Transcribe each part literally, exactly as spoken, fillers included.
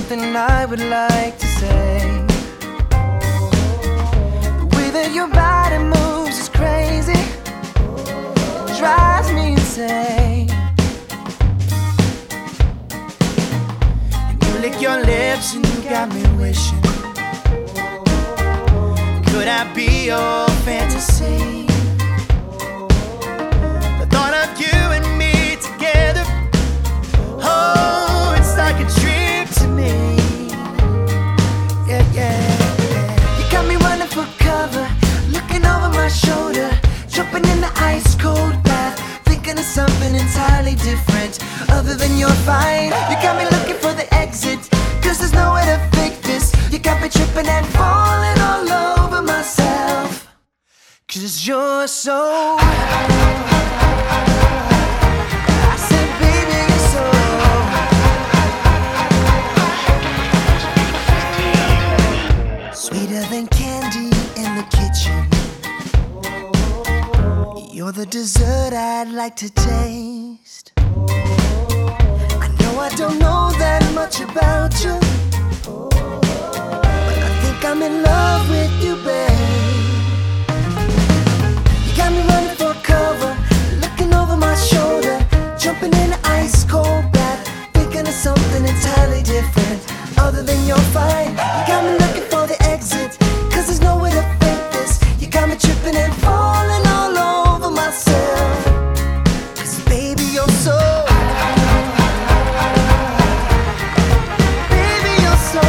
something I would like to say. The way that your body moves is crazy, it drives me insane. And you lick your lips and you got me wishing, could I be your fantasy? The thought of you and me together, oh, it's like a dream to me. Yeah, yeah, yeah. You got me running for cover, looking over my shoulder, jumping in the ice cold bath, thinking of something entirely different other than you're fine. You got me looking for the exit, cause there's nowhere to fake this. You got me tripping and falling all over myself, cause you're so I said, baby, you're so sweeter than candy in the kitchen. You're the dessert I'd like to taste. I know I don't know that much about you, but I think I'm in love with you, babe. You got me running for cover, looking over my shoulder, jumping in an ice cold bath, thinking of something entirely different other than you're fine. You got me looking for the exit, cause there's nowhere to fake this. You got me tripping and falling all over myself, cause baby you're so baby you're so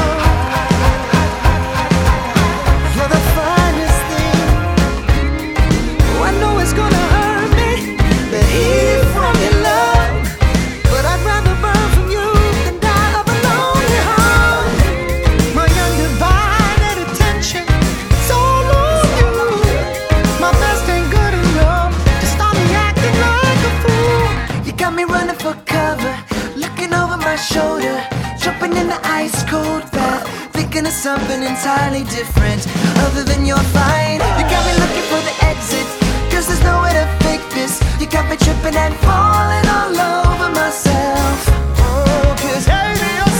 you're the finest thing. Oh, I know it's gonna hurt me to hear from your love, but I'd rather burn from you than die of a lonely heart. My undivided attention, it's all on you. My best ain't good enough to stop me acting like a fool. You got me running for cover, looking over my shoulder, jumping in the ice cold bath, thinking of something entirely different other than you're fine. You got me looking for the exit, cause there's nowhere to fake this. You got me tripping and falling all over myself. Oh, cause baby, you're